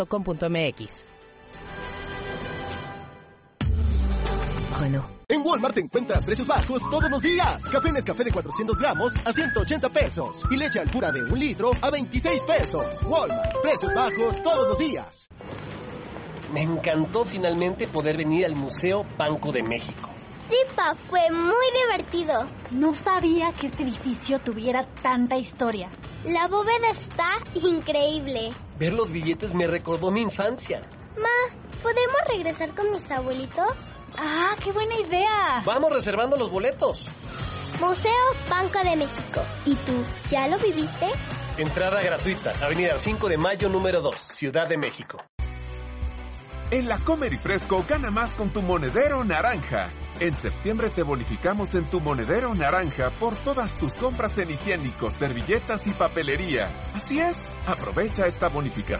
.com.mx. Renault. En Walmart encuentras precios bajos todos los días. Café Nescafé de 400 gramos a 180 pesos. Y leche Alpura de 1 litro a 26 pesos. Walmart, precios bajos todos los días. Me encantó finalmente poder venir al Museo Banco de México. Sí, Pa, fue muy divertido. No sabía que este edificio tuviera tanta historia. La bóveda está increíble. Ver los billetes me recordó mi infancia. Ma, ¿podemos regresar con mis abuelitos? ¡Ah, qué buena idea! Vamos reservando los boletos. Museo Banco de México. ¿Y tú, ya lo viviste? Entrada gratuita, Avenida 5 de Mayo, número 2, Ciudad de México. En la Comer y Fresco gana más con tu monedero naranja. En septiembre te bonificamos en tu monedero naranja por todas tus compras en higiénicos, servilletas y papelería. Así es, aprovecha esta bonificación.